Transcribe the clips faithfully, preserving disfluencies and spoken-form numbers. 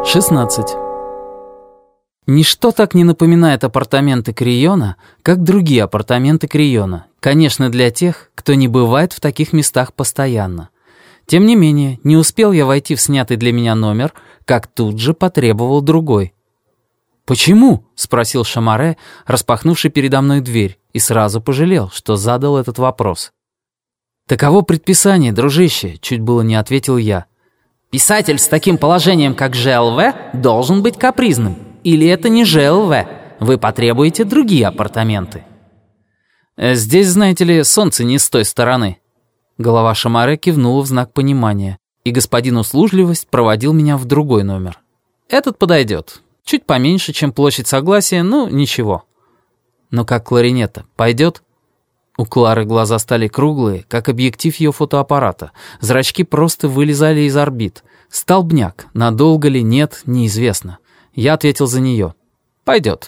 шестнадцать. Ничто так не напоминает апартаменты Криона, как другие апартаменты Криона. Конечно, для тех, кто не бывает в таких местах постоянно. Тем не менее, не успел я войти в снятый для меня номер, как тут же потребовал другой. «Почему?» — спросил Шамаре, распахнувший передо мной дверь, и сразу пожалел, что задал этот вопрос. «Таково предписание, дружище», — чуть было не ответил я. «Писатель с таким положением, как ЖЛВ, должен быть капризным. Или это не ЖЛВ? Вы потребуете другие апартаменты». «Здесь, знаете ли, солнце не с той стороны». Голова Шамаре кивнула в знак понимания, и господин Услужливость проводил меня в другой номер. «Этот подойдет. Чуть поменьше, чем площадь Согласия, ну, ничего». «Но как кларинета, пойдет?» У Клары глаза стали круглые, как объектив ее фотоаппарата. Зрачки просто вылезали из орбит. Столбняк. Надолго ли, нет, неизвестно. Я ответил за нее. «Пойдет».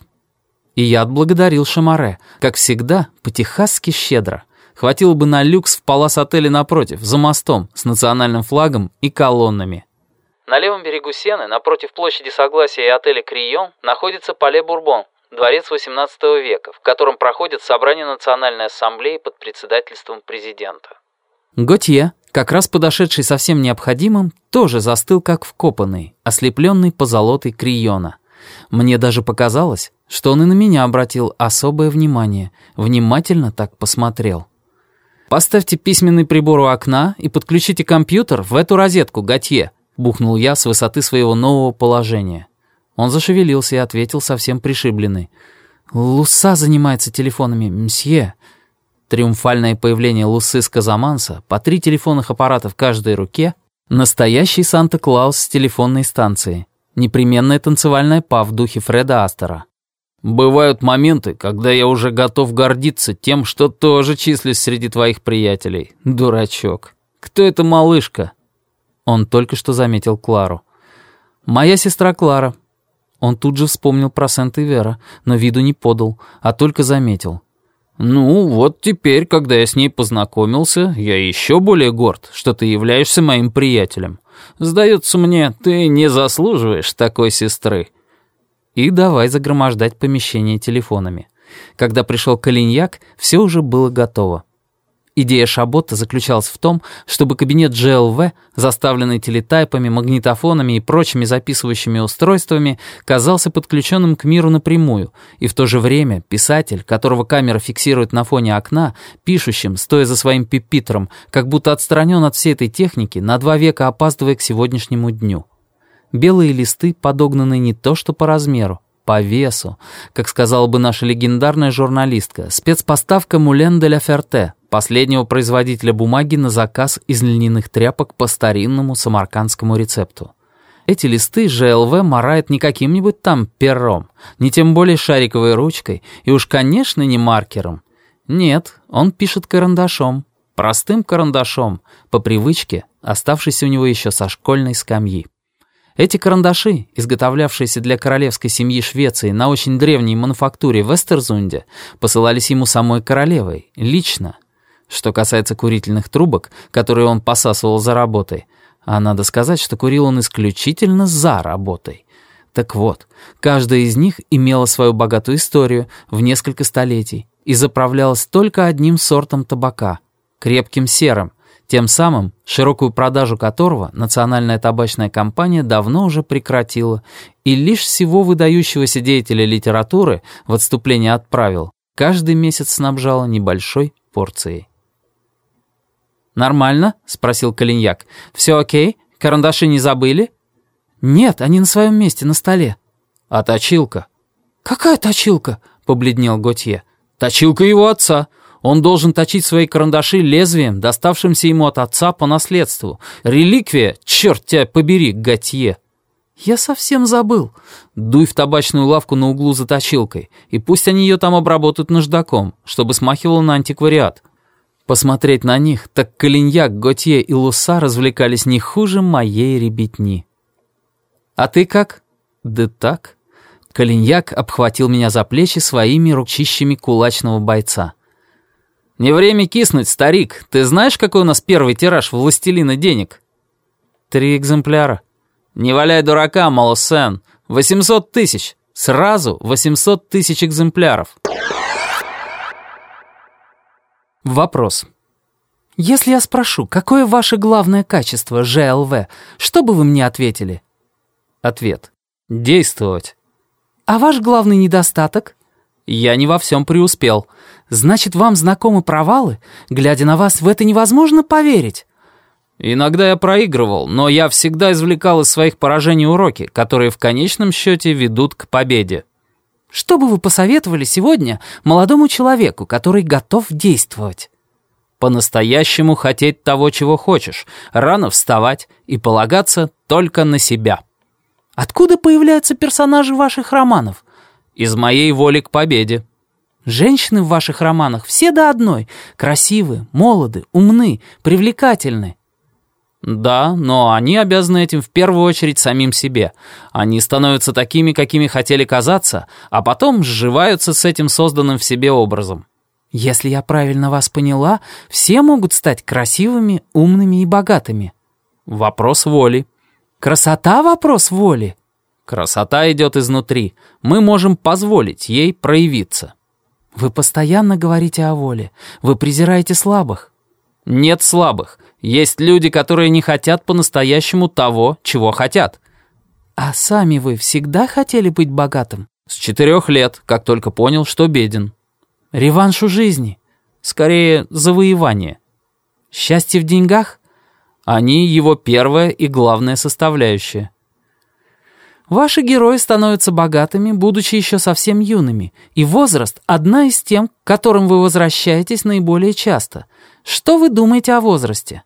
И я отблагодарил Шамаре, как всегда, по-техасски щедро. Хватило бы на люкс в палас-отеле напротив, за мостом, с национальным флагом и колоннами. На левом берегу Сены, напротив площади Согласия и отеля Крион, находится Пале Бурбон, дворец восемнадцатого века, в котором проходят собрания Национальной ассамблеи под председательством президента. Готье, как раз подошедший со всем необходимым, тоже застыл как вкопанный, ослепленный позолотой Криона. Мне даже показалось, что он и на меня обратил особое внимание, внимательно так посмотрел. «Поставьте письменный прибор у окна и подключите компьютер в эту розетку, Готье», бухнул я с высоты своего нового положения. Он зашевелился и ответил совсем пришибленный. «Луса занимается телефонами, мсье». Триумфальное появление Лусы с Казаманса, по три телефонных аппарата в каждой руке, настоящий Санта-Клаус с телефонной станции. Непременная танцевальная па в духе Фреда Астера. «Бывают моменты, когда я уже готов гордиться тем, что тоже числюсь среди твоих приятелей, дурачок. Кто эта малышка?» Он только что заметил Клару. «Моя сестра Клара». Он тут же вспомнил про Сент-Ивера, но виду не подал, а только заметил. «Ну, вот теперь, когда я с ней познакомился, я еще более горд, что ты являешься моим приятелем. Сдается мне, ты не заслуживаешь такой сестры». И давай загромождать помещение телефонами. Когда пришел Калиньяк, все уже было готово. Идея Шаботта заключалась в том, чтобы кабинет ЖЛВ, заставленный телетайпами, магнитофонами и прочими записывающими устройствами, казался подключенным к миру напрямую, и в то же время писатель, которого камера фиксирует на фоне окна, пишущим, стоя за своим пюпитром, как будто отстранен от всей этой техники, на два века опаздывая к сегодняшнему дню. Белые листы подогнаны не то что по размеру, по весу, как сказала бы наша легендарная журналистка, спецпоставка Мулен де ля Ферте, последнего производителя бумаги на заказ из льняных тряпок по старинному самаркандскому рецепту. Эти листы ЖЛВ марает не каким-нибудь там пером, не тем более шариковой ручкой, и уж, конечно, не маркером. Нет, он пишет карандашом, простым карандашом, по привычке, оставшейся у него еще со школьной скамьи. Эти карандаши, изготовлявшиеся для королевской семьи Швеции на очень древней мануфактуре в Эстерзунде, посылались ему самой королевой, лично. Что касается курительных трубок, которые он посасывал за работой, а надо сказать, что курил он исключительно за работой. Так вот, каждая из них имела свою богатую историю в несколько столетий и заправлялась только одним сортом табака — крепким серым, тем самым, широкую продажу которого национальная табачная компания давно уже прекратила, и лишь всего выдающегося деятеля литературы в отступление от правил каждый месяц снабжала небольшой порцией. «Нормально?» — спросил Калиньяк. «Все окей? Карандаши не забыли?» «Нет, они на своем месте, на столе». «А точилка?» «Какая точилка?» — побледнел Готье. «Точилка его отца. Он должен точить свои карандаши лезвием, доставшимся ему от отца по наследству. Реликвия, черт тебя побери, Готье!» «Я совсем забыл». «Дуй в табачную лавку на углу за точилкой, и пусть они ее там обработают наждаком, чтобы смахивало на антиквариат». Посмотреть на них, так Калиньяк, Готье и Луса развлекались не хуже моей ребятни. «А ты как?» «Да так». Калиньяк обхватил меня за плечи своими ручищами кулачного бойца. «Не время киснуть, старик. Ты знаешь, какой у нас первый тираж «Властелина денег»?» «Три экземпляра». «Не валяй дурака, Молосен! восемьсот тысяч! Сразу восемьсот тысяч экземпляров!» Вопрос. Если я спрошу, какое ваше главное качество, ЖЛВ, что бы вы мне ответили? Ответ. Действовать. А ваш главный недостаток? Я не во всем преуспел. Значит, вам знакомы провалы? Глядя на вас, в это невозможно поверить. Иногда я проигрывал, но я всегда извлекал из своих поражений уроки, которые в конечном счете ведут к победе. Что бы вы посоветовали сегодня молодому человеку, который готов действовать? По-настоящему хотеть того, чего хочешь, рано вставать и полагаться только на себя. Откуда появляются персонажи ваших романов? Из моей воли к победе. Женщины в ваших романах все до одной, красивы, молоды, умны, привлекательны. Да, но они обязаны этим в первую очередь самим себе. Они становятся такими, какими хотели казаться, а потом сживаются с этим созданным в себе образом. Если я правильно вас поняла, все могут стать красивыми, умными и богатыми. Вопрос воли. Красота — вопрос воли. Красота идет изнутри. Мы можем позволить ей проявиться. Вы постоянно говорите о воле. Вы презираете слабых. Нет слабых. Есть люди, которые не хотят по-настоящему того, чего хотят. А сами вы всегда хотели быть богатым? С четырех лет, как только понял, что беден. Реванш у жизни. Скорее, завоевание. Счастье в деньгах? Они его первая и главная составляющая. Ваши герои становятся богатыми, будучи еще совсем юными, и возраст – одна из тем, к которым вы возвращаетесь наиболее часто. Что вы думаете о возрасте?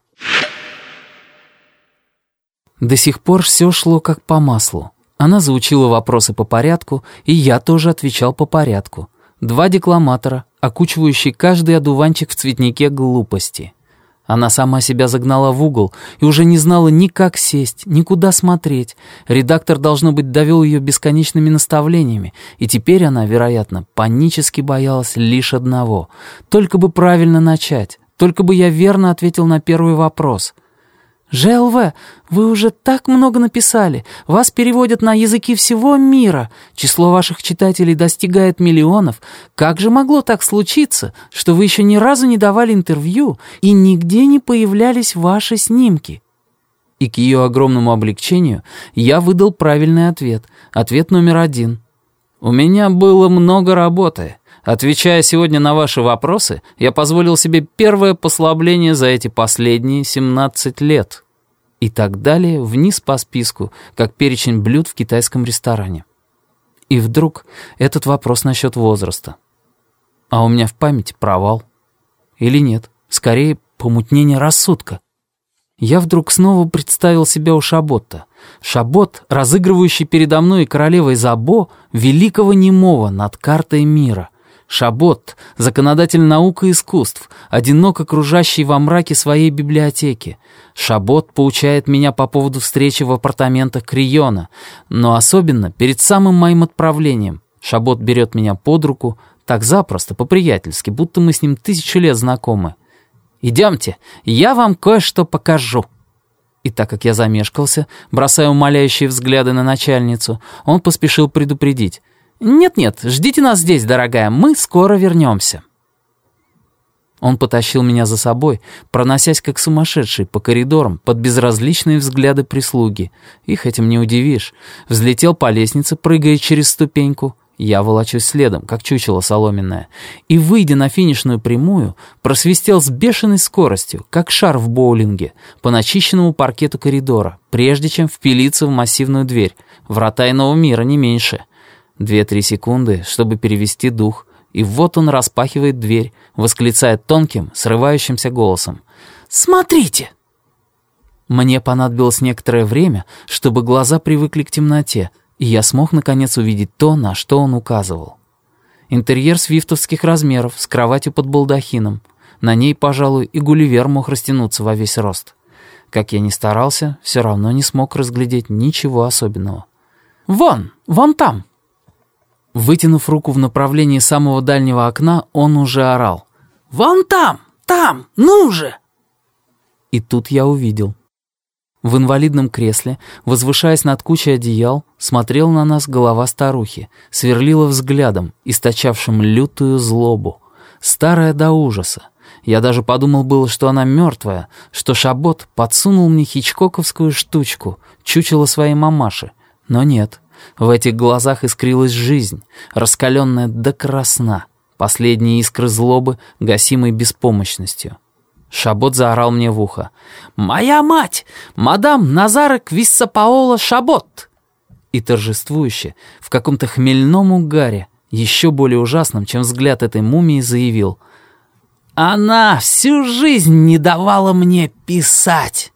До сих пор все шло как по маслу. Она заучила вопросы по порядку, и я тоже отвечал по порядку. Два декламатора, окучивающие каждый одуванчик в цветнике глупости. Она сама себя загнала в угол и уже не знала ни как сесть, ни куда смотреть. Редактор, должно быть, довел ее бесконечными наставлениями, и теперь она, вероятно, панически боялась лишь одного. Только бы правильно начать, только бы я верно ответил на первый вопрос. «ЖЛВ, вы уже так много написали, вас переводят на языки всего мира, число ваших читателей достигает миллионов. Как же могло так случиться, что вы еще ни разу не давали интервью и нигде не появлялись ваши снимки?» И к ее огромному облегчению я выдал правильный ответ, ответ номер один. «У меня было много работы. Отвечая сегодня на ваши вопросы, я позволил себе первое послабление за эти последние семнадцать лет». И так далее, вниз по списку, как перечень блюд в китайском ресторане. И вдруг этот вопрос насчет возраста. А у меня в памяти провал. Или нет, скорее помутнение рассудка. Я вдруг снова представил себя у Шаботта. Шабот, разыгрывающий передо мной и королевой Забо великого немого над картой мира. Шабот, законодатель наук и искусств, одиноко кружащий во мраке своей библиотеки. Шабот поучает меня по поводу встречи в апартаментах Крийона, но особенно перед самым моим отправлением. Шабот берет меня под руку, так запросто, по-приятельски, будто мы с ним тысячу лет знакомы. «Идемте, я вам кое-что покажу». И так как я замешкался, бросая умоляющие взгляды на начальницу, он поспешил предупредить. «Нет-нет, ждите нас здесь, дорогая, мы скоро вернемся». Он потащил меня за собой, проносясь как сумасшедший по коридорам под безразличные взгляды прислуги. Их этим не удивишь. Взлетел по лестнице, прыгая через ступеньку. Я волочусь следом, как чучело соломенное. И, выйдя на финишную прямую, просвистел с бешеной скоростью, как шар в боулинге, по начищенному паркету коридора, прежде чем впилиться в массивную дверь. Врата иного мира, не меньше. Две-три секунды, чтобы перевести дух, и вот он распахивает дверь, восклицая тонким, срывающимся голосом. «Смотрите!» Мне понадобилось некоторое время, чтобы глаза привыкли к темноте, и я смог наконец увидеть то, на что он указывал. Интерьер свифтовских размеров, с кроватью под балдахином. На ней, пожалуй, и Гулливер мог растянуться во весь рост. Как я ни старался, все равно не смог разглядеть ничего особенного. «Вон, вон там!» Вытянув руку в направлении самого дальнего окна, он уже орал. «Вон там! Там! Ну же!» И тут я увидел. В инвалидном кресле, возвышаясь над кучей одеял, смотрел на нас голова старухи, сверлила взглядом, источавшим лютую злобу. Старая до ужаса. Я даже подумал было, что она мертвая, что Шабот подсунул мне хичкоковскую штучку, чучело своей мамаши. Но нет, в этих глазах искрилась жизнь, раскаленная до красна, последние искры злобы, гасимой беспомощностью. Шабот заорал мне в ухо: «Моя мать! Мадам Назара Квиссапаола Шабот!» И торжествующе, в каком-то хмельном угаре, еще более ужасном, чем взгляд этой мумии, заявил: «Она всю жизнь не давала мне писать!»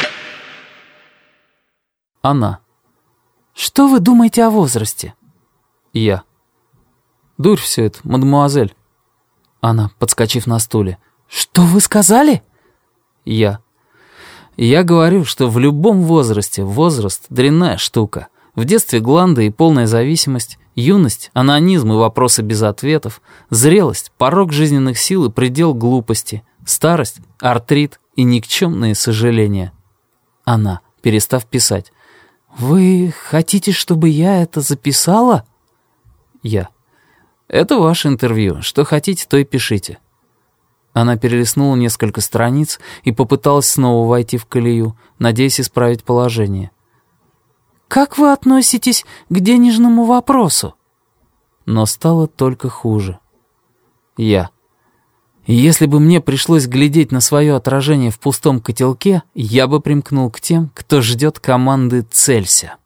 Она: «Что вы думаете о возрасте?» Я: «Дурь все это, мадемуазель». Она, подскочив на стуле: «Что вы сказали?» Я: «Я говорю, что в любом возрасте возраст — дрянная штука. В детстве гланды и полная зависимость, юность — анонизм и вопросы без ответов, зрелость — порог жизненных сил и предел глупости, старость — артрит и никчемные сожаления». Она, перестав писать: «Вы хотите, чтобы я это записала?» Я: «Это ваше интервью. Что хотите, то и пишите». Она перелистнула несколько страниц и попыталась снова войти в колею, надеясь исправить положение. «Как вы относитесь к денежному вопросу?» Но стало только хуже. Я: «Если бы мне пришлось глядеть на свое отражение в пустом котелке, я бы примкнул к тем, кто ждет команды «Целься».